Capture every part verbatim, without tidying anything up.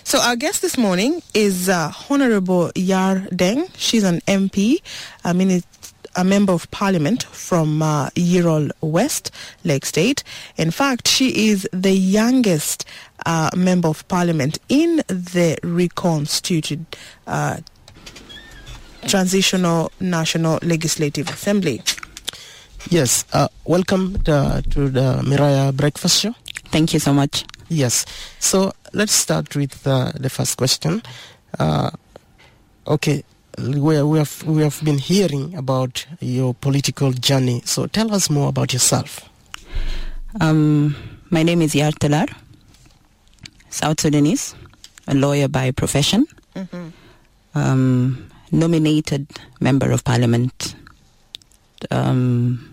So our guest this morning is uh, Honorable Yar Deng. She's an M P, I mean, it's a member of parliament from uh, Yerol West, Lake State. In fact, she is the youngest uh, member of parliament in the reconstituted uh, Transitional National Legislative Assembly. Yes, uh, welcome to, to the Miraya Breakfast Show. Thank you so much. Yes, so let's start with uh, the first question. Uh, okay, we, we have we have been hearing about your political journey. So tell us more about yourself. Um, my name is Yar Telar, South Sudanese, a lawyer by profession, mm-hmm. um, nominated member of parliament. Um,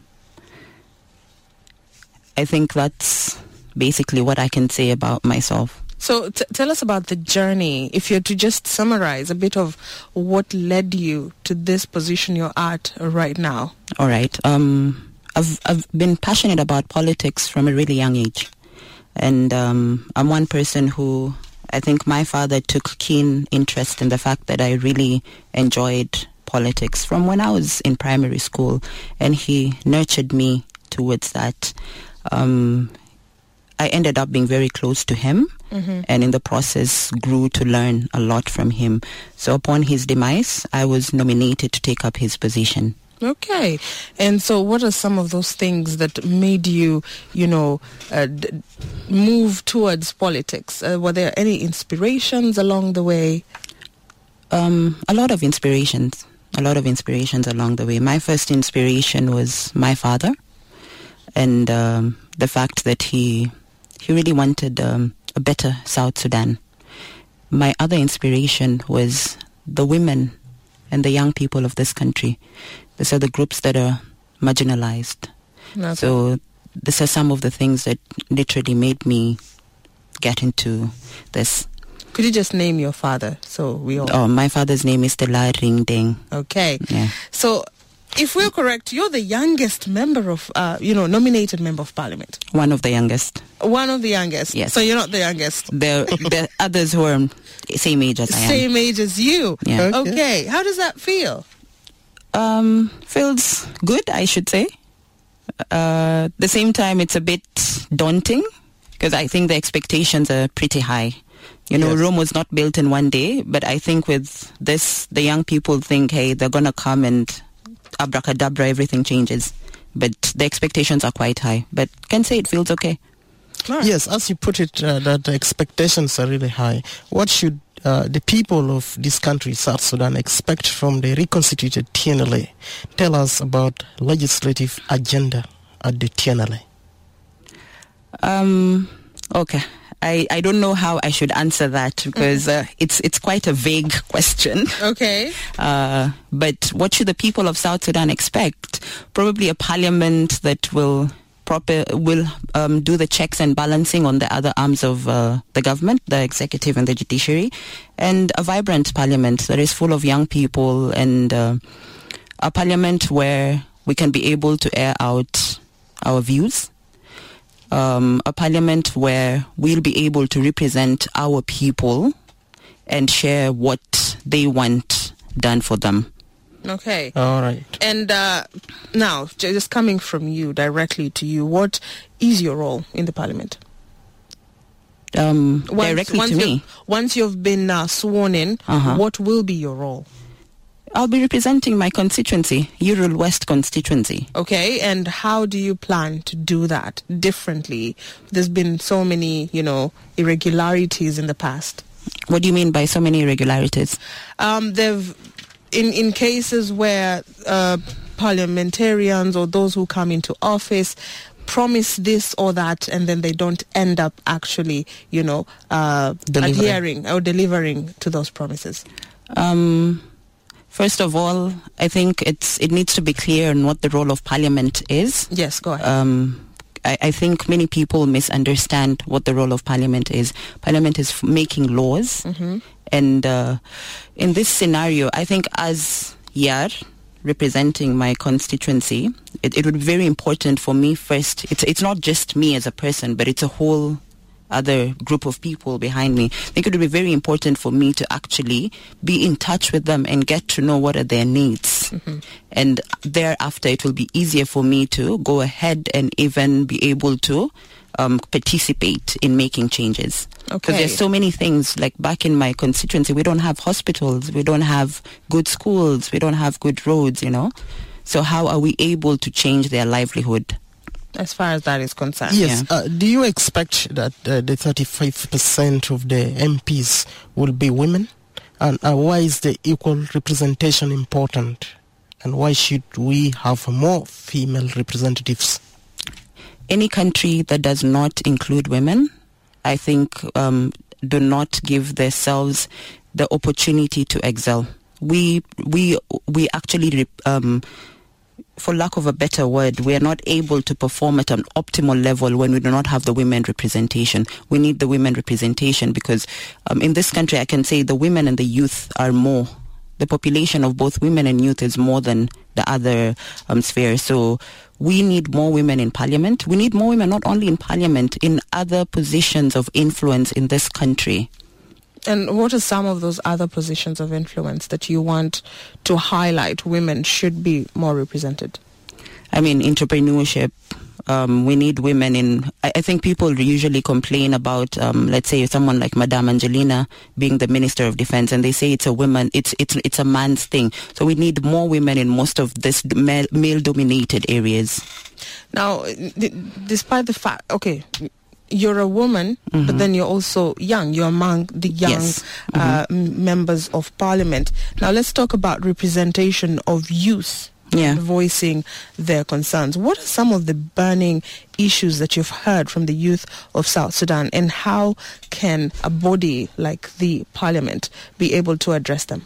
I think that's basically what I can say about myself. So t- tell us about the journey. If you're to just summarize a bit of what led you to this position you're at right now. All right. Um, I've I've been passionate about politics from a really young age. And um, I'm one person who, I think my father took keen interest in the fact that I really enjoyed politics from when I was in primary school. And he nurtured me towards that. Um, I ended up being very close to him, mm-hmm. and in the process grew to learn a lot from him. So upon his demise, I was nominated to take up his position. Okay. And so what are some of those things that made you, you know, uh, d- move towards politics? Uh, were there any inspirations along the way? Um, a lot of inspirations, a lot of inspirations along the way. My first inspiration was my father, and um, the fact that he... He really wanted um, a better South Sudan. My other inspiration was the women and the young people of this country. These are the groups that are marginalized. Okay. So these are some of the things that literally made me get into this. Could you just name your father so we all... Oh, my father's name is Telar Deng. Okay. Yeah. So... if we're correct, you're the youngest member of, uh, you know, nominated member of parliament. One of the youngest. One of the youngest. Yes. So you're not the youngest. There, there are others who are same age as I am. Same age as you. Yeah. Okay. okay. How does that feel? Um, feels good, I should say. Uh, at the same time, it's a bit daunting because I think the expectations are pretty high. You know, yes. Rome was not built in one day, but I think with this, the young people think, hey, they're going to come and abracadabra, everything changes. But the expectations are quite high. But can say it feels okay. Right. Yes, as you put it, uh, that the expectations are really high. What should uh, the people of this country, South Sudan, expect from the reconstituted T N L A? Tell us about legislative agenda at the T N L A. Um, okay. I, I don't know how I should answer that because uh, it's it's quite a vague question. Okay. Uh, but what should the people of South Sudan expect? Probably a parliament that will proper will um, do the checks and balancing on the other arms of uh, the government, the executive and the judiciary, and a vibrant parliament that is full of young people, and uh, a parliament where we can be able to air out our views. Um, a parliament where we'll be able to represent our people and share what they want done for them. Okay. All right. And uh, now, just coming from you, directly to you, what is your role in the parliament? Um, once, directly once to me? Once you've been uh, sworn in, uh-huh. what will be your role? I'll be representing my constituency, Yerol West constituency. Okay, and how do you plan to do that differently? There's been so many, you know, irregularities in the past. What do you mean by so many irregularities? Um, they've, in, in cases where uh, parliamentarians or those who come into office promise this or that, and then they don't end up actually, you know, uh, adhering or delivering to those promises. Um... First of all, I think it's it needs to be clear on what the role of parliament is. Yes, go ahead. Um, I, I think many people misunderstand what the role of parliament is. Parliament is f- making laws. Mm-hmm. And uh, in this scenario, I think as Yar, representing my constituency, it, it would be very important for me first. It's, it's not just me as a person, but it's a whole other group of people behind me, I think it would be very important for me to actually be in touch with them and get to know what are their needs. Mm-hmm. And thereafter, it will be easier for me to go ahead and even be able to um, participate in making changes. Okay. Because there's so many things, like back in my constituency, we don't have hospitals, we don't have good schools, we don't have good roads, you know. So how are we able to change their livelihood? As far as that is concerned. Yes. Yeah. Uh, do you expect that uh, the thirty-five percent of the M Ps will be women? And uh, why is the equal representation important? And why should we have more female representatives? Any country that does not include women, I think, um, do not give themselves the opportunity to excel. We we we actually um, for lack of a better word, we are not able to perform at an optimal level when we do not have the women representation. We need the women representation because um, in this country, I can say the women and the youth are more. The population of both women and youth is more than the other um, spheres. So we need more women in parliament. We need more women not only in parliament, in other positions of influence in this country. And what are some of those other positions of influence that you want to highlight women should be more represented? I mean, entrepreneurship. Um, we need women in... I, I think people usually complain about, um, let's say, someone like Madame Angelina being the Minister of Defense, and they say it's a woman, it's it's it's a man's thing. So we need more women in most of this male, male-dominated areas. Now, d- despite the fact... Okay, you're a woman, mm-hmm. but then you're also young. You're among the young yes. mm-hmm. uh, m- members of parliament. Now, let's talk about representation of youth yeah. voicing their concerns. What are some of the burning issues that you've heard from the youth of South Sudan, and how can a body like the parliament be able to address them?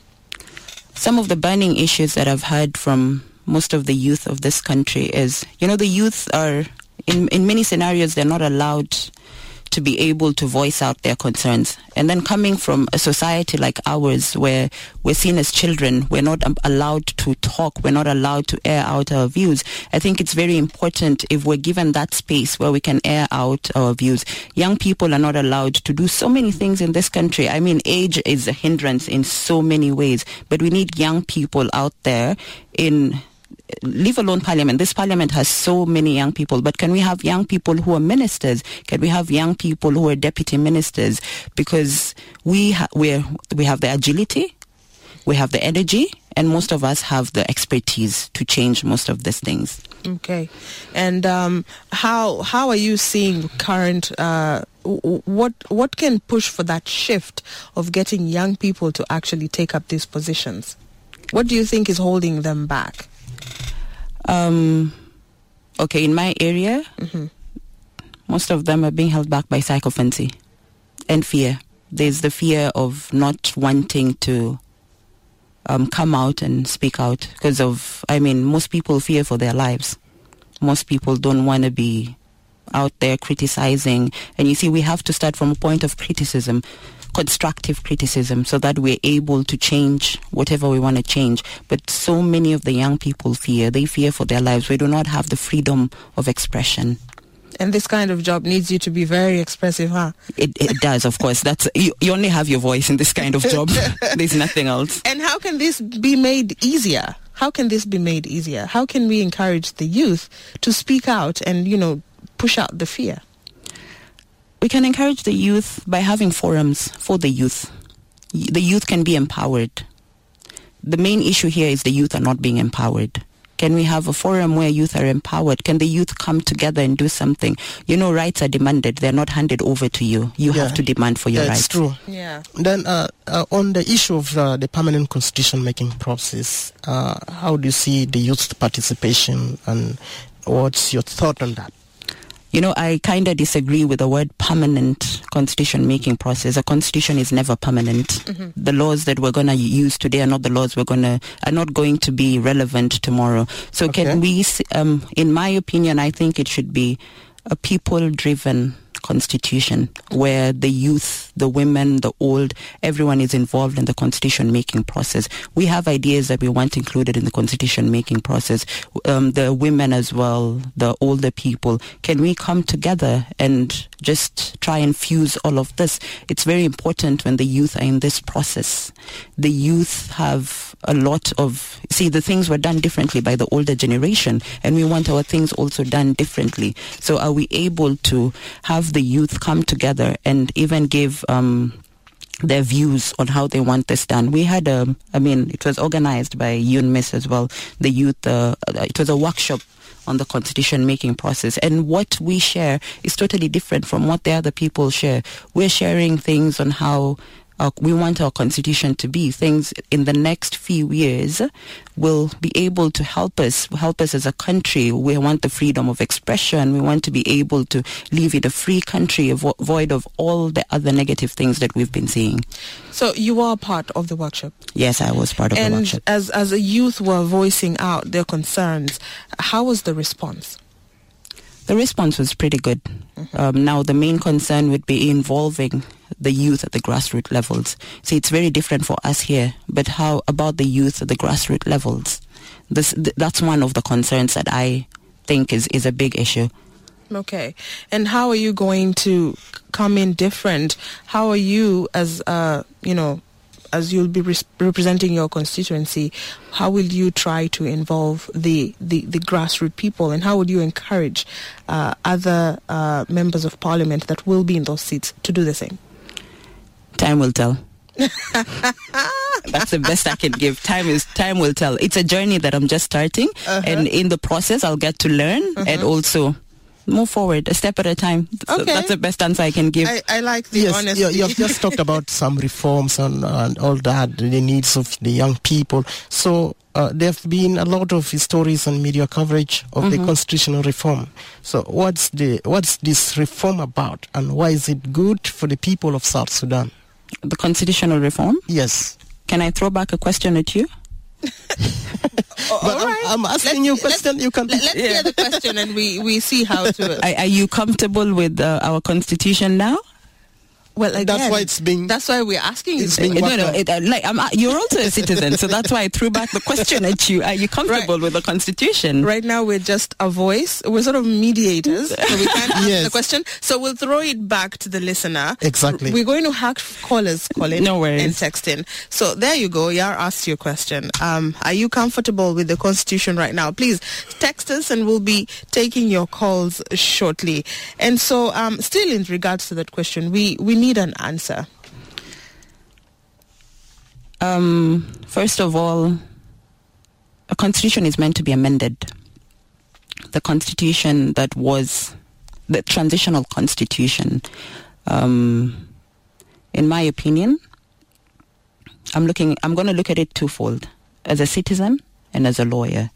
Some of the burning issues that I've heard from most of the youth of this country is, you know, the youth are... In in many scenarios, they're not allowed to be able to voice out their concerns. And then coming from a society like ours, where we're seen as children, we're not allowed to talk, we're not allowed to air out our views. I think it's very important if we're given that space where we can air out our views. Young people are not allowed to do so many things in this country. I mean, age is a hindrance in so many ways, but we need young people out there in... Leave alone parliament. This parliament has so many young people, but can we have young people who are ministers? Can we have young people who are deputy ministers? Because we ha- we we have the agility, we have the energy, and most of us have the expertise to change most of these things. Okay, and um, how how are you seeing current? Uh, what what can push for that shift of getting young people to actually take up these positions? What do you think is holding them back? Um, okay, in my area, mm-hmm. most of them are being held back by psychophancy and fear. There's the fear of not wanting to um, come out and speak out because of, I mean, most people fear for their lives. Most people don't want to be out there criticizing. And you see, we have to start from a point of criticism, constructive criticism, so that we're able to change whatever we want to change. But so many of the young people fear. They fear for their lives. We do not have the freedom of expression. And this kind of job needs you to be very expressive, huh? It, it does, of course. That's you, you only have your voice in this kind of job. There's nothing else. And how can this be made easier? How can this be made easier? How can we encourage the youth to speak out and, you know, push out the fear? We can encourage the youth by having forums for the youth. The youth can be empowered. The main issue here is the youth are not being empowered. Can we have a forum where youth are empowered? Can the youth come together and do something? You know, rights are demanded. They're not handed over to you. You yeah. have to demand for your yeah, rights. It's true. Yeah. Then uh, uh, on the issue of uh, the permanent constitution-making process, uh, how do you see the youth participation, and what's your thought on that? You know, I kind of disagree with the word permanent constitution-making process. A constitution is never permanent. Mm-hmm. The laws that we're going to use today are not the laws we're going to are not going to be relevant tomorrow. So, okay. can we? Um, in my opinion, I think it should be a people-driven constitution where the youth, the women, the old, everyone is involved in the constitution making process. We have ideas that we want included in the constitution making process. Um, the women as well, the older people. Can we come together and just try and fuse all of this? It's very important when the youth are in this process. The youth have a lot of, see, the things were done differently by the older generation, and we want our things also done differently. So are we able to have the youth come together and even give um, their views on how they want this done? We had a, I mean, it was organized by UNMISS as well, the youth, uh, it was a workshop on the constitution making process, and what we share is totally different from what the other people share. We're sharing things on how Uh, we want our constitution to be. Things in the next few years will be able to help us, help us as a country. We want the freedom of expression. We want to be able to live in a free country, avo- void of all the other negative things that we've been seeing. So you are part of the workshop? Yes, I was part of and the workshop. And as, as a youth were voicing out their concerns, how was the response? The response was pretty good. Mm-hmm. Um, now, the main concern would be involving the youth at the grassroots levels. See, it's very different for us here, but how about the youth at the grassroots levels? This, th- that's one of the concerns that I think is, is a big issue. Okay. And how are you going to come in different? How are you as, uh, you know, as you'll be res- representing your constituency, how will you try to involve the, the, the grassroots people, and how would you encourage uh, other uh, members of parliament that will be in those seats to do the same? Time will tell. That's the best I can give. Time is time will tell. It's a journey that I'm just starting, uh-huh. and in the process I'll get to learn uh-huh. and also move forward a step at a time. Okay. That's the best answer I can give. I, I like the yes, honesty. You, you have just talked about some reforms and, and all that, the needs of the young people. So uh, there have been a lot of stories and media coverage of mm-hmm. the constitutional reform. So what's the what's this reform about, and why is it good for the people of South Sudan? The constitutional reform? Yes. Can I throw back a question at you? oh, but I'm, right. I'm asking let's, you a question. You can. Let's yeah. hear the question, and we, we see how to. Are, are you comfortable with uh, our constitution now? Well, again, that's why it's being. That's why we're asking it's you. Being no, no. It, uh, like I'm, uh, you're also a citizen, so that's why I threw back the question at you. Are you comfortable right. with the constitution? Right now, we're just a voice. We're sort of mediators, so we can't ask yes. the question. So we'll throw it back to the listener. Exactly. We're going to have callers call in no worries. and text in. So there you go. Yar asked your question. Um, are you comfortable with the constitution right now? Please text us, and we'll be taking your calls shortly. And so, um, still in regards to that question, we we need an answer. Um, first of all, a constitution is meant to be amended. The constitution that was the transitional constitution, um, in my opinion, I'm looking. I'm going to look at it twofold: as a citizen and as a lawyer.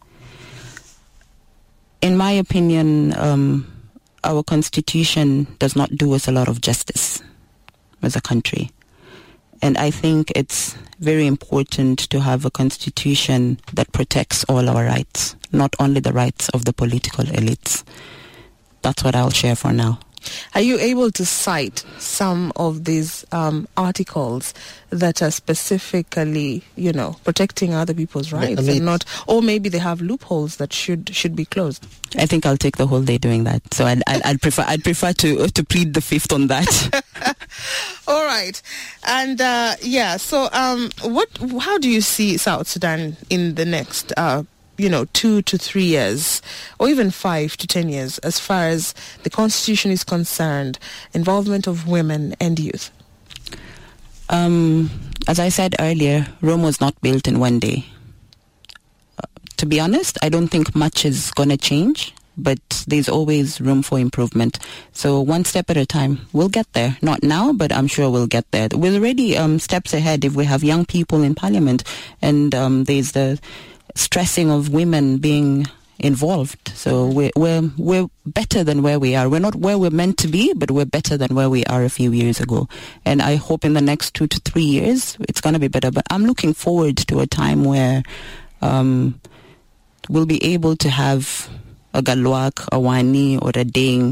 In my opinion, um, our constitution does not do us a lot of justice as a country. And I think it's very important to have a constitution that protects all our rights, not only the rights of the political elites. That's what I'll share for now. Are you able to cite some of these um, articles that are specifically, you know, protecting other people's rights and not, or maybe they have loopholes that should should be closed? I think I'll take the whole day doing that. So I'd, I'd, I'd prefer I'd prefer to uh, to plead the fifth on that. All right, and uh, yeah. So, um, what? How do you see South Sudan in the next? Uh, you know, two to three years, or even five to ten years, as far as the constitution is concerned, involvement of women and youth? Um, as I said earlier, Rome was not built in one day. Uh, to be honest, I don't think much is going to change, but there's always room for improvement. So one step at a time, we'll get there. Not now, but I'm sure we'll get there. We're already um, steps ahead if we have young people in parliament, and um, there's the stressing of women being involved. So we're, we're we're better than where we are. We're not where we're meant to be, but we're better than where we are a few years ago. And I hope in the next two to three years it's going to be better. But I'm looking forward to a time where um, we'll be able to have a Galwak, a Wani, or a Deng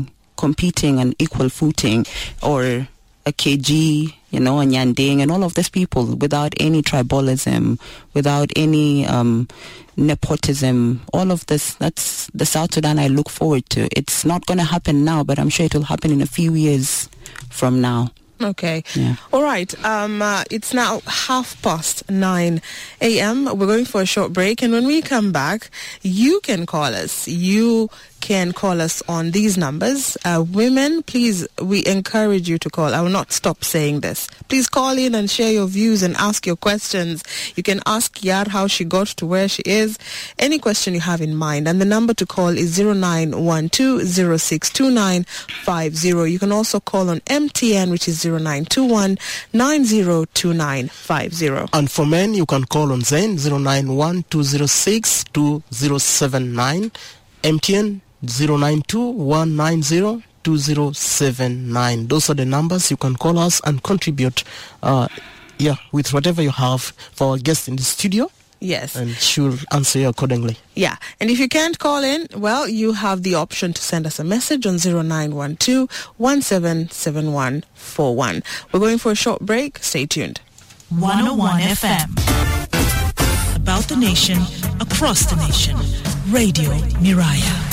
competing on equal footing, or a K G, you know, a Nyandeng, and all of these people, without any tribalism, without any um, nepotism, all of this, that's the South Sudan I look forward to. It's not going to happen now, but I'm sure it will happen in a few years from now. Okay. Yeah. All right. Um, uh, it's now half past nine a.m. We're going for a short break. And when we come back, you can call us. You can call us on these numbers. Uh, women, please, we encourage you to call. I will not stop saying this. Please call in and share your views and ask your questions. You can ask Yar how she got to where she is. Any question you have in mind. And the number to call is zero nine one two zero six two nine five zero. You can also call on M T N, which is zero nine two one nine zero two nine five zero. And for men, you can call on Zain zero nine one two zero six two zero seven nine. M T N zero nine two one nine zero two zero seven nine. Those are the numbers you can call us and contribute uh, yeah, with whatever you have for our guest in the studio. Yes. And she'll answer you accordingly. Yeah. And if you can't call in, well, you have the option to send us a message on zero nine one two one seven seven one four one. We're going for a short break. Stay tuned. one oh one F M. About the nation, across the nation. Radio Miraya.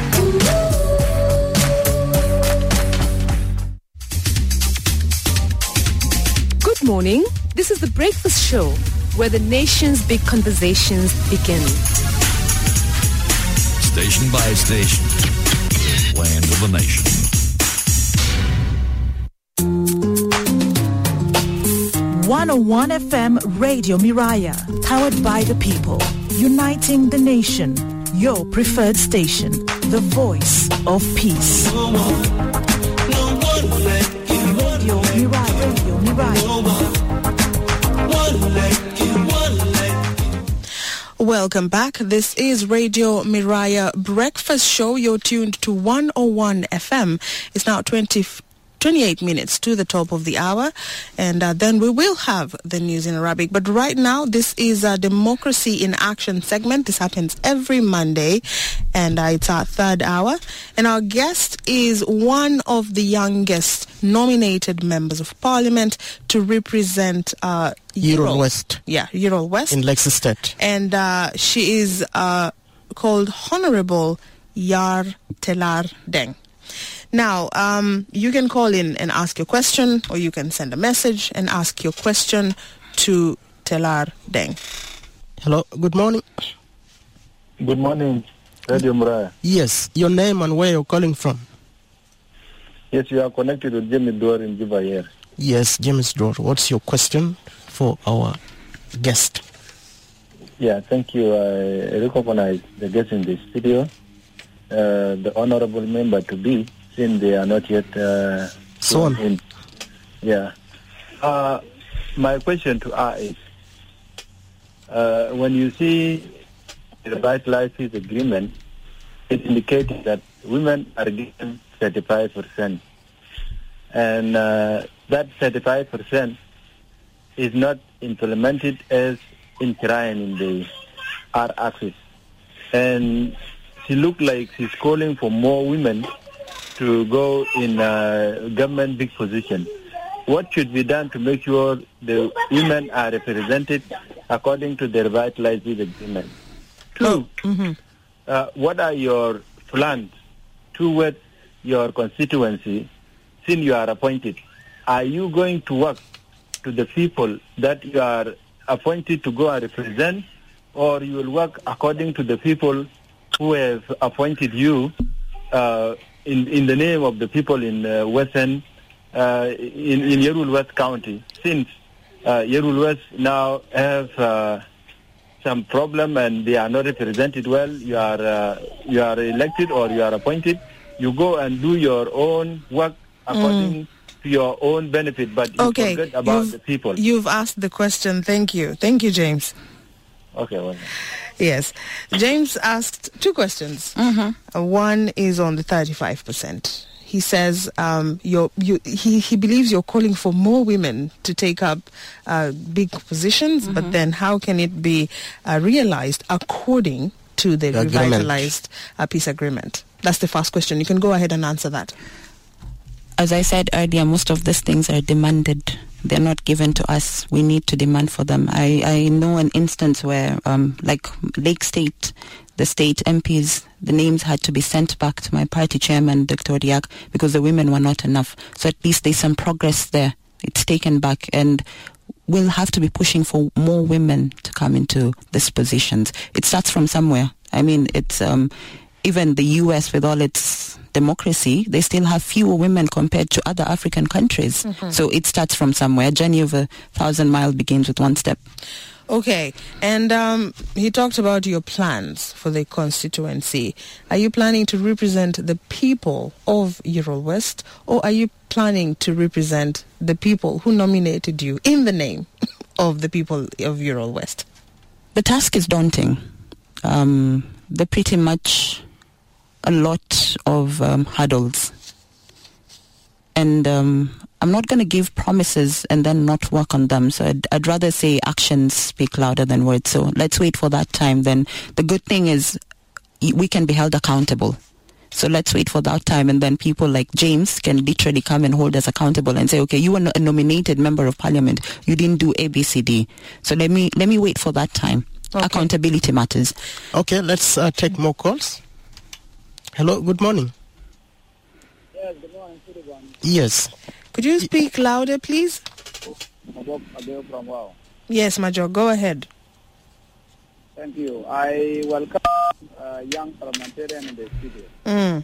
Good morning. This is the Breakfast Show, where the nation's big conversations begin. Station by station, land of the nation. one oh one F M Radio Miraya, powered by the people, uniting the nation. Your preferred station, the voice of peace. Radio Miraya, Radio Miraya. Welcome back. This is Radio Miraya Breakfast Show. You're tuned to one oh one F M. It's now twenty, twenty-eight minutes to the top of the hour, and uh, then we will have the news in Arabic. But right now, this is a Democracy in Action segment. This happens every Monday, and uh, it's our third hour. And our guest is one of the youngest nominated members of Parliament to represent uh, Ural West. Yeah, Ural West. In Lake State. And uh, she is uh, called Honorable Yar Telar Deng. Now, um, you can call in and ask your question, or you can send a message and ask your question to Telar Deng. Hello, good morning. Good morning, Radio Miraya. Yes, your name and where you're calling from. Yes, you are connected with James Dor in Juba here. Yes, James Dor. What's your question for our guest? Yeah, thank you. I recognize the guest in the studio, uh, the honorable member to be, since they are not yet uh, so on. In. Yeah. Uh, my question to her is, uh, when you see the Revitalize Peace Agreement, it indicates that women are given thirty-five percent. And uh, that thirty-five percent is not implemented as enshrined in the R-Axis. And she looked like she's calling for more women to go in uh, government big position. What should be done to make sure the women are represented according to the Revitalize Peace Agreement? Two, mm-hmm. uh, what are your plans towards your constituency since you are appointed? Are you going to work to the people that you are appointed to go and represent, or you will work according to the people who have appointed you uh, in in the name of the people in uh, Western, uh, in, in Yerul West County, since uh, Yerul West now have uh, some problem and they are not represented well. You are uh, you are elected or you are appointed. You go and do your own work according mm. to your own benefit, but you okay. forget about you've, the people. You've asked the question. Thank you. Thank you, James. Okay. Well. Yes. James asked two questions. Mm-hmm. Uh, one is on the thirty-five percent. He says um, you're, you, he, he believes you're calling for more women to take up uh, big positions, mm-hmm. but then how can it be uh, realized according to the, the revitalized uh, peace agreement? That's the first question. You can go ahead and answer that. As I said earlier, most of these things are demanded. They're not given to us. We need to demand for them. I, I know an instance where, um, like Lake State, the state M Ps, the names had to be sent back to my party chairman, Doctor Odiak, because the women were not enough. So at least there's some progress there. It's taken back, and we'll have to be pushing for more women to come into these positions. It starts from somewhere. I mean, it's um, even the U S with all its democracy, they still have fewer women compared to other African countries. Mm-hmm. So it starts from somewhere. A journey of a thousand miles begins with one step. Okay, and um, he talked about your plans for the constituency. Are you planning to represent the people of Ural West, or are you planning to represent the people who nominated you in the name of the people of Ural West? The task is daunting. Um, they're pretty much a lot of um, hurdles. And um, I'm not going to give promises and then not work on them. So I'd, I'd rather say actions speak louder than words. So let's wait for that time. Then the good thing is we can be held accountable. So let's wait for that time, and then people like James can literally come and hold us accountable and say, okay, you were a nominated member of parliament. You didn't do A, B, C, D. So let me let me wait for that time. Okay. Accountability matters. Okay, let's uh, take more calls. Hello, good morning. Yes, good morning. Yes. Could you speak louder, please? Majok Abel from Wow. Yes, Majok, go ahead. Thank you. I welcome a young parliamentarian in the studio. Mm.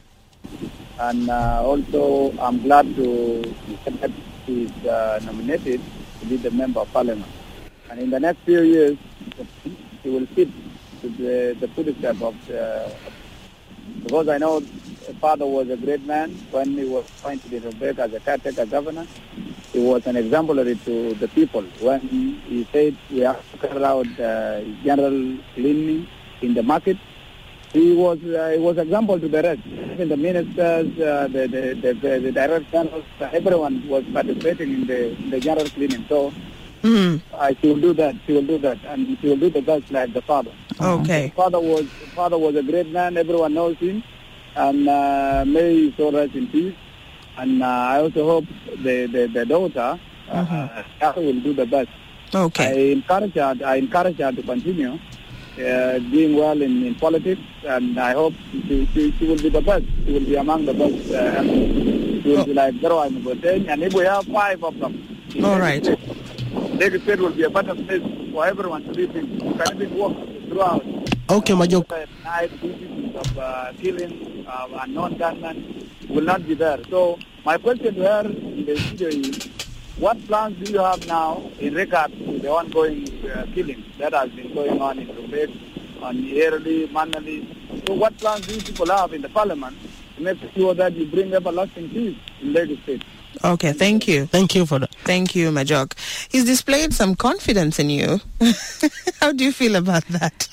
And uh, also, I'm glad to that he's uh, nominated to be the member of parliament. And in the next few years, he will fit to the, the footsteps of the, because I know the father was a great man when he was appointed in Rebecca as a caretaker governor. He was an exemplary to the people when he said we have to carry out uh, general cleaning in the market. He was uh, he was example to the rest. Even the ministers, uh, the, the, the, the, the director generals, everyone was participating in the, in the general cleaning. So Mm. Uh, she will do that. She will do that, and she will do the best like the father. Okay. The father was the father was a great man. Everyone knows him, and uh, may he so rest in peace. And uh, I also hope the the, the daughter uh, mm-hmm. will do the best. Okay. I encourage her. I encourage her to continue uh, doing well in, in politics, and I hope she, she, she will be the best. She will be among the best. Uh, she will oh. be like Zero and Boten, and if we have five of them, all right. Lagos State will be a better place for everyone to live in. Can be work throughout. Okay, Majok. Uh, night duties of uh, killing uh, and non-gunmen will not be there. So my question to her in the studio is, what plans do you have now in regard to the ongoing uh, killing that has been going on in Rumbek, on Yerli, Manali? So what plans do you people have in the parliament to make sure that you bring everlasting peace in Lagos State? Okay, thank you. Thank you for that. Thank you, Majok. He's displayed some confidence in you. How do you feel about that?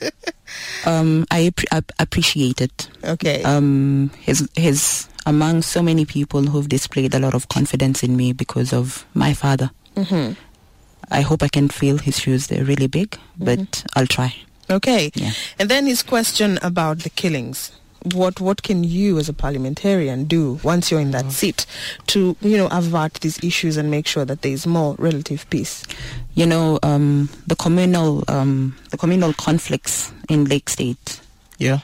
um, I, ap- I appreciate it. Okay. Um, his, his among so many people who've displayed a lot of confidence in me because of my father. Mm-hmm. I hope I can fill his shoes. They're really big, mm-hmm. but I'll try. Okay. Yeah. And then his question about the killings. What what can you as a parliamentarian do once you're in that seat to, you know, avert these issues and make sure that there is more relative peace? You know, um, the communal um, the communal conflicts in Lake State. Yeah.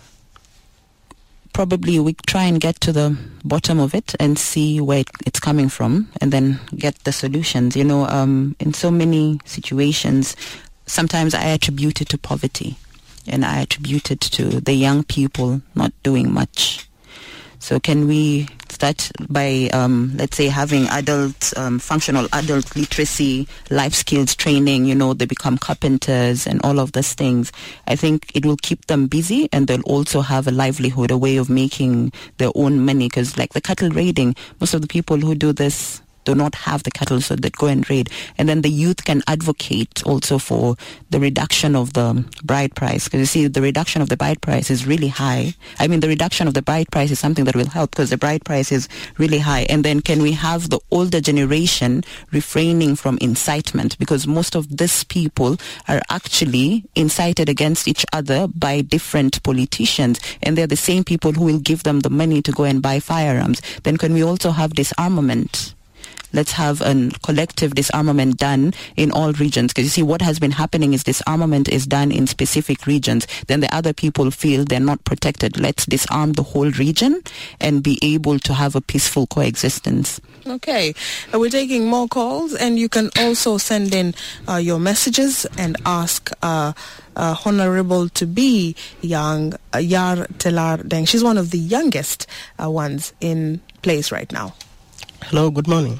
Probably we try and get to the bottom of it and see where it, it's coming from, and then get the solutions. You know, um, in so many situations, sometimes I attribute it to poverty. And I attribute it to the young people not doing much. So can we start by, um, let's say, having adult, um, functional adult literacy, life skills training, you know, they become carpenters and all of those things. I think it will keep them busy, and they'll also have a livelihood, a way of making their own money. Because like the cattle raiding, most of the people who do this do not have the cattle, so that go and raid. And then the youth can advocate also for the reduction of the bride price. Because you see, the reduction of the bride price is really high. I mean, the reduction of the bride price is something that will help because the bride price is really high. And then can we have the older generation refraining from incitement? Because most of these people are actually incited against each other by different politicians, and they're the same people who will give them the money to go and buy firearms. Then can we also have disarmament? Let's have a collective disarmament done in all regions. Because you see, what has been happening is disarmament is done in specific regions. Then the other people feel they're not protected. Let's disarm the whole region and be able to have a peaceful coexistence. Okay. Uh, we're taking more calls, and you can also send in uh, your messages and ask uh, uh, Honorable to be young uh, Yar Telar Deng. She's one of the youngest uh, ones in place right now. Hello, good morning.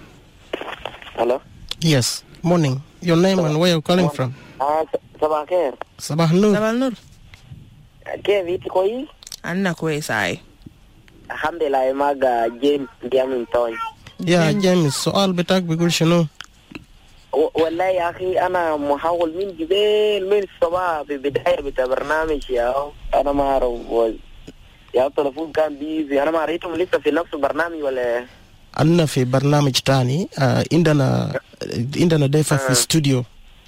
Hello? Yes, morning. Your name and where you're calling from? Ah, Sabah Khair. Sabah Nur. Sabah Nur. Ke viti koi? Anna kwe sai. Alhamdulillah maga James Diamin Toy. Yeah, James. سؤال بتاعك بيقول شنو؟ والله يا أخي أنا محاول من جبال من الصباح في بداية بتاع برنامج يا أنا ما أعرف يا التلفون كان بيزي أنا ما رأيتهم لسه في نفس البرنامج ولا أنا في برنامج تاني آه عندنا عندنا ضيفة في استوديو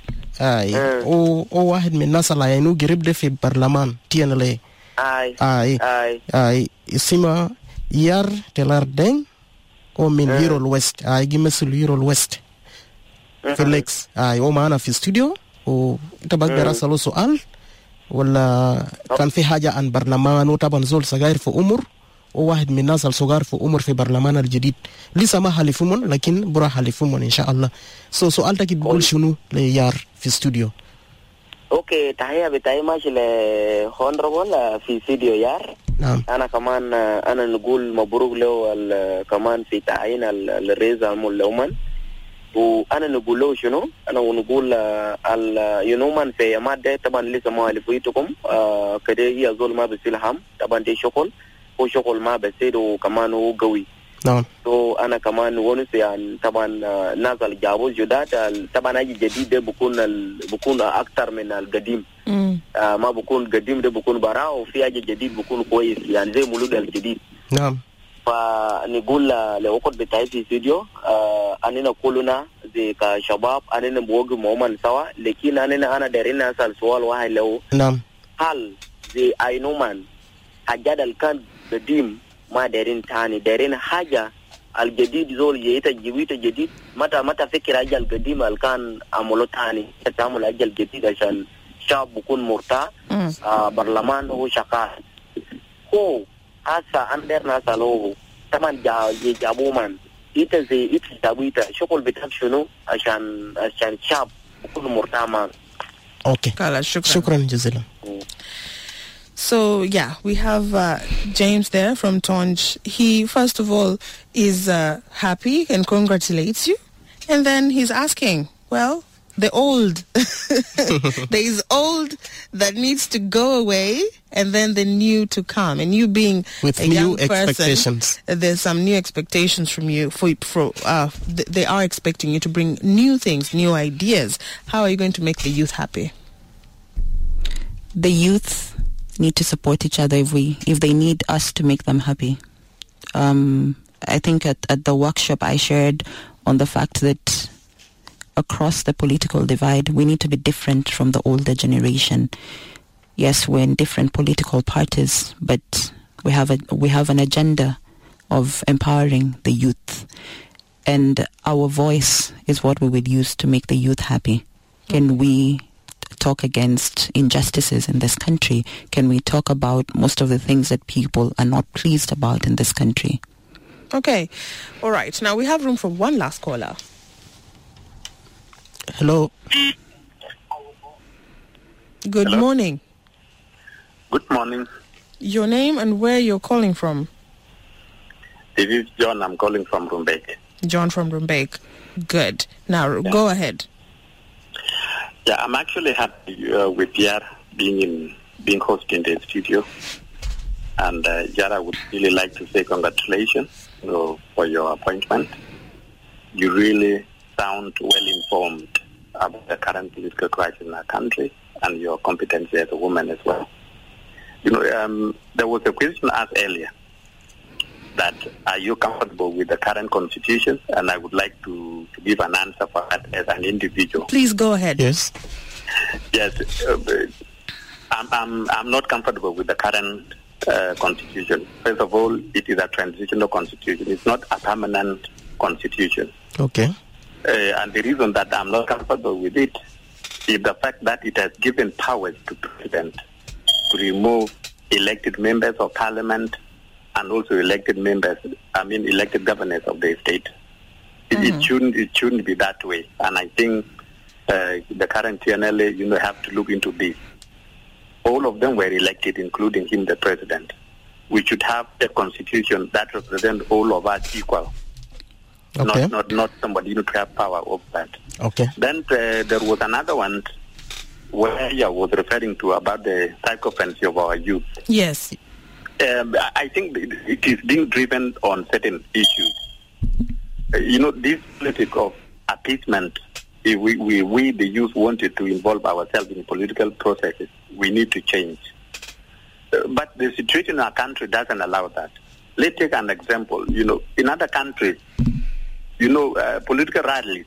آه و واحد من الناس اللي يعني قريب ده في برلمان تي ان ال اي آي آي آي آي اسمه يار تلار دين ومن يورو الويست آي جيمسل يورو الويست فيليكس آي ومعنا في استوديو وانت بقدر اسأله سؤال ولا كان في حاجة عن برلمان وطبعا زول صغير في عمر وواحد من الناس الصغار في عمر في برلمان الجديد لسه ما حلفومن لكن برا حلفومن ان شاء الله. سو سؤالتك بتقول شنو ليار في استوديو؟ اوكي تحية بتاعي ماشي لهونربل في استوديو يار. نعم. انا كمان انا نقول مبروك له كمان في تعيين الرئيس المولومن وانا نقول له شنو انا ونقول اليومن في ماده طبعا لسه ما حلفويتكم كده هي زول ما بسلهم طبعا دي شغل هو شغل ما بسير وكمان هو قوي. نعم. تو انا كمان ونس يعني طبعا ناس اللي جابوا جداد طبعا اي جديد ده بكون ال... بكون اكثر من القديم. آه ما بكون قديم ده بكون برا وفي اي جديد بكون كويس يعني زي مولود الجديد. نعم. فنقول لوقت بتاعي في استوديو آه اننا كلنا زي كشباب اننا بوجه مومن سوا لكن اننا انا دايرين اسال سؤال واحد لو نعم هل زي اينومان حاجات اللي كان قديم ما دايرين تاني دايرين حاجه الجديد زول يتا جويته جديد متى متى فكر اجل القديم اللي كان عملوا تاني تعمل اجل جديد عشان الشعب بيكون مرتاح آه برلمان هو شغال هو hasa anderna salo taman ja jabu man ita zai ita jabu ita shukul bitak shunu ashan ashan shab kul murtama. Okay. Kala, shukran. Shukran jazilan. So yeah, we have uh, James there from Tonj. He first of all is uh, happy and congratulates you, and then he's asking, well, the old. There is old that needs to go away, and then the new to come. And you being with a new young expectations, person, there's some new expectations from you. For for uh, th- they are expecting you to bring new things, new ideas. How are you going to make the youth happy? The youth need to support each other if we if they need us to make them happy. Um, I think at, at the workshop I shared on the fact that across the political divide, we need to be different from the older generation. Yes, we're in different political parties, but we have a we have an agenda of empowering the youth, and our voice is what we will use to make the youth happy. Can we talk against injustices in this country? Can we talk about most of the things that people are not pleased about in this country? Okay, all right. Now we have room for one last caller. Hello. Good Hello. morning. Good morning. Your name and where you're calling from? This is John. I'm calling from Rumbek. John from Rumbek. Good. Now yeah. Go ahead. Yeah, I'm actually happy uh, with Yar being in being hosted in the studio, and uh, Yar, I would really like to say congratulations you know, for your appointment. you really sound well informed about the current political crisis in our country and your competency as a woman as well. You know, um, there was a question asked earlier that are you comfortable with the current constitution? And I would like to, to give an answer for that as an individual. Please go ahead. Yes. Yes. Uh, I'm, I'm, I'm not comfortable with the current uh, constitution. First of all, it is a transitional constitution. It's not a permanent constitution. Okay. Uh, and the reason that I'm not comfortable with it is the fact that it has given powers to president to remove elected members of parliament and also elected members, I mean elected governors of the state. It, mm-hmm. it shouldn't it shouldn't be that way. And I think uh, the current T N L A, you know, have to look into this. All of them were elected, including him, the president. We should have a constitution that represents all of us equal. Okay. Not, not not somebody to have power over that. Okay. Then uh, there was another one where I was referring to about the psychopathy of our youth. Yes. Um, I think it is being driven on certain issues. Uh, you know, this politics of appeasement, if we, we, we, the youth, wanted to involve ourselves in political processes, we need to change. Uh, but the situation in our country doesn't allow that. Let's take an example. You know, in other countries, you know, uh, political rallies,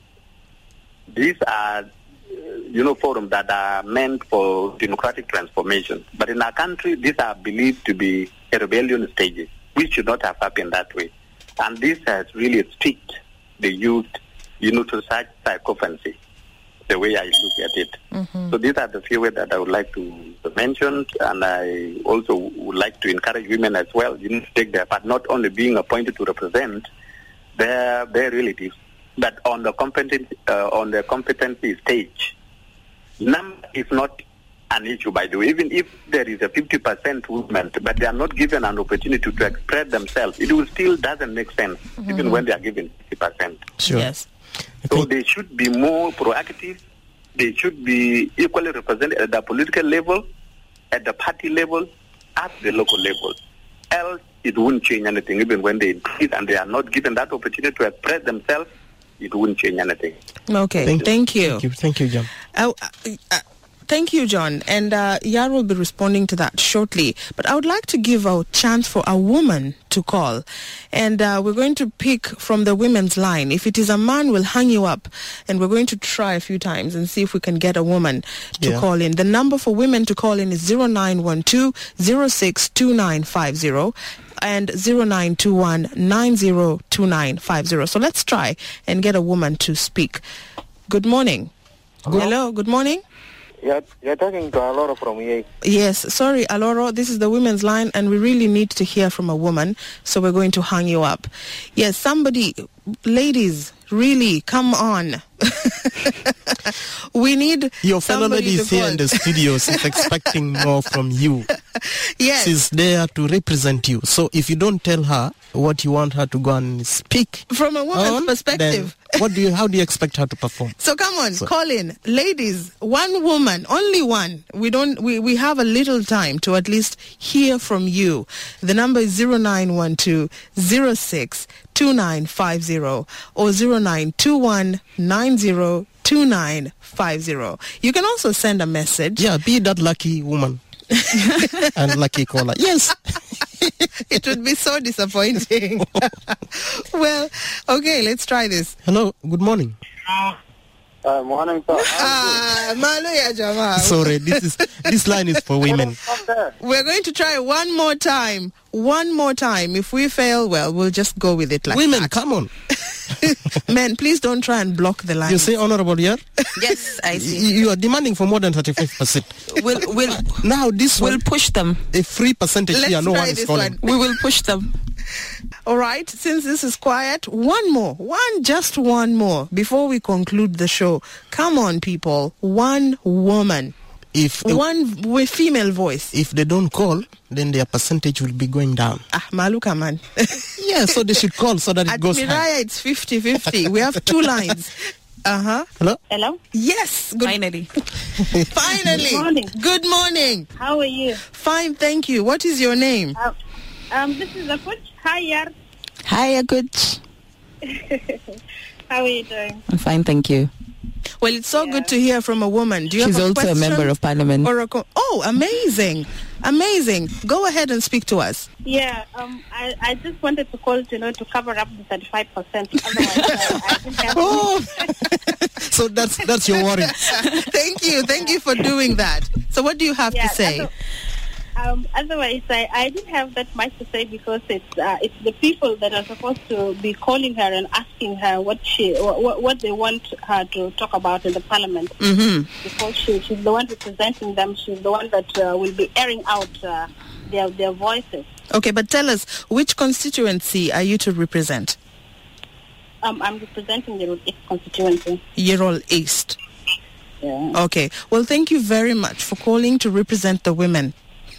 these are, uh, you know, forums that are meant for democratic transformation. But in our country, these are believed to be rebellion stages, which should not have happened that way. And this has really strict the youth, you know, to such psychopathy, the way I look at it. Mm-hmm. So these are the few ways that I would like to mention, and I also would like to encourage women as well, you know, to take their part, not only being appointed to represent their their relatives, but on the competency uh, on the competency stage. Number is not an issue, by the way. Even if there is a fifty percent movement, but they are not given an opportunity to express themselves, it will still doesn't make sense, mm-hmm. even when they are given fifty percent. Sure. Yes. So they should be more proactive. They should be equally represented at the political level, at the party level, at the local level. Else, it won't change anything. Even when they increase and they are not given that opportunity to express themselves, it won't change anything. Okay, thank, thank you. Thank you, thank you, John. Uh, uh, uh, thank you, John. And uh, Yar will be responding to that shortly. But I would like to give a chance for a woman to call. And uh, we're going to pick from the women's line. If it is a man, we'll hang you up. And we're going to try a few times and see if we can get a woman to yeah. call in. The number for women to call in is zero nine one two, zero six two nine five zero and zero nine two one, nine zero two nine five zero. So let's try and get a woman to speak. Good morning. Hello, Hello good morning. You're, you're talking to Aloro from here. Yes, sorry, Aloro, this is the women's line, and we really need to hear from a woman, so we're going to hang you up. Yes, somebody, ladies, really, come on. We need Your fellow lady is here in the studio. She's expecting more from you. Yes. She's there to represent you. So if you don't tell her what you want her to go and speak from a woman's on, perspective, then what do you? How do you expect her to perform? So come on, so. Call in, ladies. One woman, only one. We don't. We, we have a little time to at least hear from you. The number is zero nine one two zero six two nine five zero or zero nine two one nine zero two nine five zero. You can also send a message. Yeah, be that lucky woman. And lucky caller. Yes. It would be so disappointing. Well, okay, let's try this. Hello, good morning. Uh, morning, sir. Ah, Maluya Jama. Sorry, this is this line is for women. We're going to try one more time. One more time. If we fail, well, we'll just go with it like women, that. come on. Men, please don't try and block the line. You say honorable here? Yes, I see. You are demanding for more than thirty-five percent. We'll, we'll, now this we'll one, push them. A free percentage Let's here, no try one is this calling. one. We will push them. All right, since this is quiet, one more. One, just one more before we conclude the show. Come on, people. One woman. If one with female voice. If they don't call, then their percentage will be going down. Ah, Maluka man. Yeah, so they should call so that it At goes Miraya, high. it's fifty-fifty. We have two lines. Uh-huh. Hello? Hello? Yes. Good. Finally. Finally. Good morning. Good morning. How are you? Fine, thank you. What is your name? Uh, um, this is Akut. Hi, Yar. Hi, Akut. How are you doing? I'm fine, thank you. Well, it's so yeah. good to hear from a woman. Do you She's have a also question? a member of parliament. Or a co- oh, amazing. Amazing. Go ahead and speak to us. Yeah, um, I, I just wanted to call, you know, to cover up the thirty-five percent. Otherwise, I, I didn't have oh. So that's that's your worry. Thank you. Thank you for doing that. So what do you have yeah, to say? Um, otherwise, I, I didn't have that much to say because it's uh, it's the people that are supposed to be calling her and asking her what she what, what they want her to talk about in the parliament. Mm-hmm. Because she, she's the one representing them. She's the one that uh, will be airing out uh, their their voices. Okay, but tell us, which constituency are you to represent? Um, I'm representing the Yerol East constituency. Yerol East. Yeah. Okay. Well, thank you very much for calling to represent the women.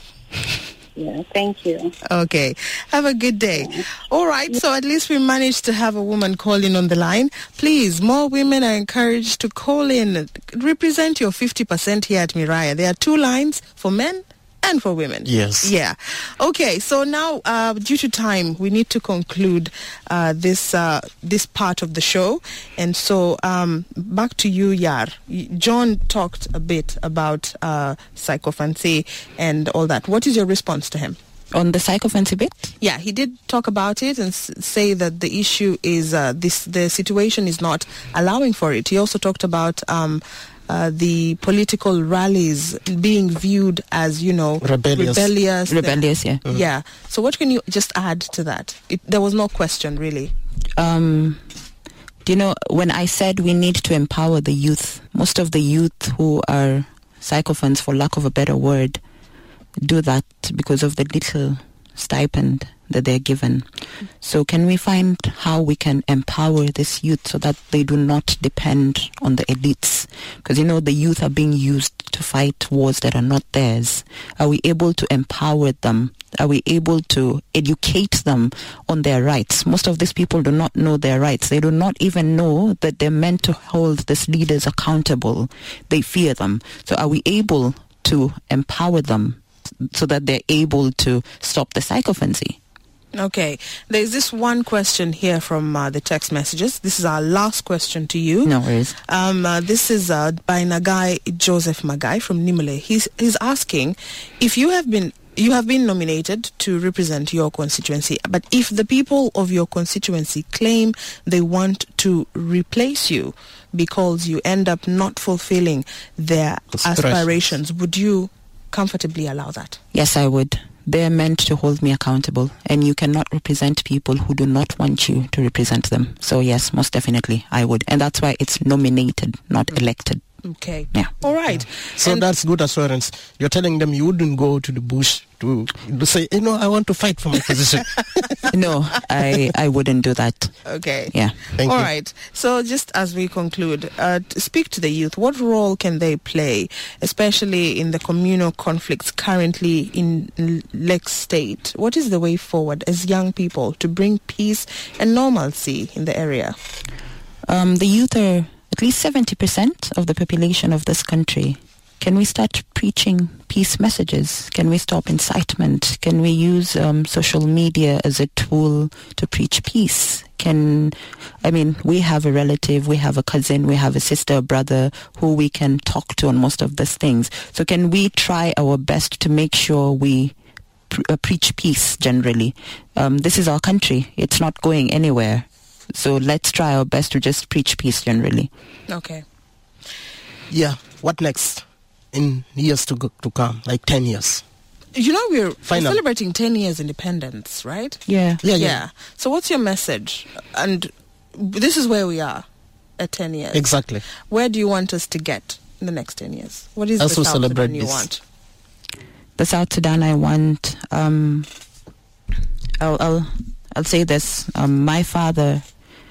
Yeah, thank you. Okay. Have a good day. Yeah. All right. So at least we managed to have a woman call in on the line. Please, more women are encouraged to call in. Represent your fifty percent here at Miraya. There are two lines for men and for women. Yes. Yeah. Okay. So now, uh, due to time, we need to conclude uh, this uh, this part of the show. And so, um, back to you, Yar. John talked a bit about uh, psychophancy and all that. What is your response to him? On the psychophancy bit? Yeah, he did talk about it and s- say that the issue is uh, this: the situation is not allowing for it. He also talked about Um, Uh, the political rallies being viewed as, you know, rebellious. Rebellious, rebellious yeah. Mm. Yeah. So what can you just add to that? It, there was no question, really. Um, do you know, when I said we need to empower the youth, most of the youth who are psychophants, for lack of a better word, do that because of the little stipend that they're given. So can we find how we can empower this youth so that they do not depend on the elites? Because, you know, the youth are being used to fight wars that are not theirs. Are we able to empower them? Are we able to educate them on their rights? Most of these people do not know their rights. They do not even know that they're meant to hold these leaders accountable. They fear them. So are we able to empower them so that they're able to stop the psychophancy? Okay. There's this one question here from uh, the text messages. This is our last question to you. No worries. Um, uh, this is uh, by Nagai Joseph Magai from Nimule. He's he's asking if you have been you have been nominated to represent your constituency, but if the people of your constituency claim they want to replace you because you end up not fulfilling their aspirations, would you comfortably allow that? Yes, I would. They're meant to hold me accountable, and you cannot represent people who do not want you to represent them. So yes, most definitely I would. And that's why it's nominated, not elected. Okay. Yeah. All right. Yeah. So and that's good assurance. You're telling them you wouldn't go to the bush to, to say, you know, I want to fight for my position. No, I I wouldn't do that. Okay. Yeah. Thank All you. right. So just as we conclude, uh, to speak to the youth. What role can they play, especially in the communal conflicts currently in Lake State? What is the way forward as young people to bring peace and normalcy in the area? Um, the youth are at least seventy percent of the population of this country. Can we start preaching peace messages? Can we stop incitement? Can we use um, social media as a tool to preach peace? Can, I mean, we have a relative, we have a cousin, we have a sister, a brother who we can talk to on most of these things. So can we try our best to make sure we pre- uh, preach peace generally? Um, this is our country. It's not going anywhere. So let's try our best to just preach peace generally. Okay. Yeah. What next? In years to go, to come, like ten years. You know, we're, we're Final. celebrating ten years independence, right? Yeah. Yeah, yeah. Yeah. So what's your message? And this is where we are at ten years. Exactly. Where do you want us to get in the next ten years? What is As the we South celebrate Sudan you this. want? The South Sudan I want, um, I'll, I'll, I'll say this. Um, my father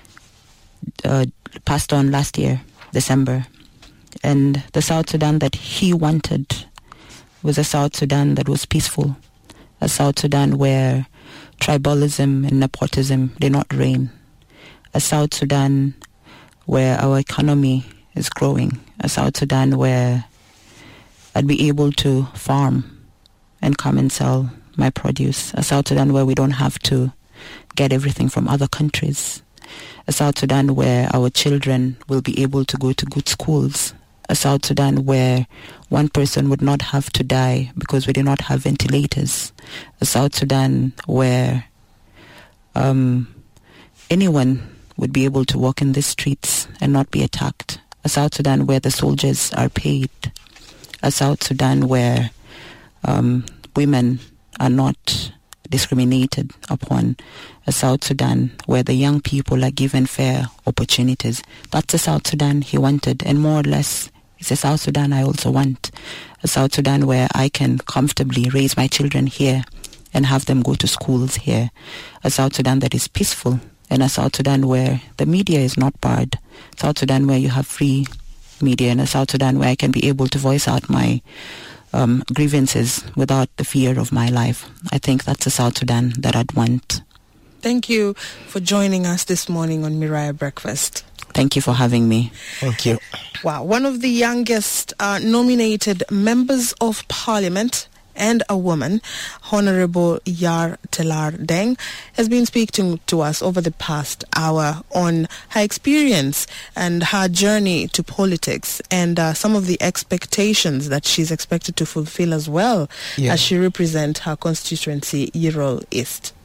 uh, passed on last year, December. And the South Sudan that he wanted was a South Sudan that was peaceful, a South Sudan where tribalism and nepotism did not reign, a South Sudan where our economy is growing, a South Sudan where I'd be able to farm and come and sell my produce, a South Sudan where we don't have to get everything from other countries, a South Sudan where our children will be able to go to good schools, a South Sudan where one person would not have to die because we do not have ventilators, a South Sudan where um, anyone would be able to walk in the streets and not be attacked, a South Sudan where the soldiers are paid, a South Sudan where um, women are not discriminated upon, a South Sudan where the young people are given fair opportunities. That's the South Sudan he wanted, and more or less it's a South Sudan I also want. A South Sudan where I can comfortably raise my children here and have them go to schools here. A South Sudan that is peaceful, and a South Sudan where the media is not barred. South Sudan where you have free media, and a South Sudan where I can be able to voice out my um, grievances without the fear of my life. I think that's a South Sudan that I'd want. Thank you for joining us this morning on Mirai Breakfast. Thank you for having me. Thank you. Wow, one of the youngest uh, nominated members of parliament and a woman, Honorable Yar Telar Deng, has been speaking to us over the past hour on her experience and her journey to politics, and uh, some of the expectations that she's expected to fulfill as well, yeah. as she represents her constituency, Yerol East.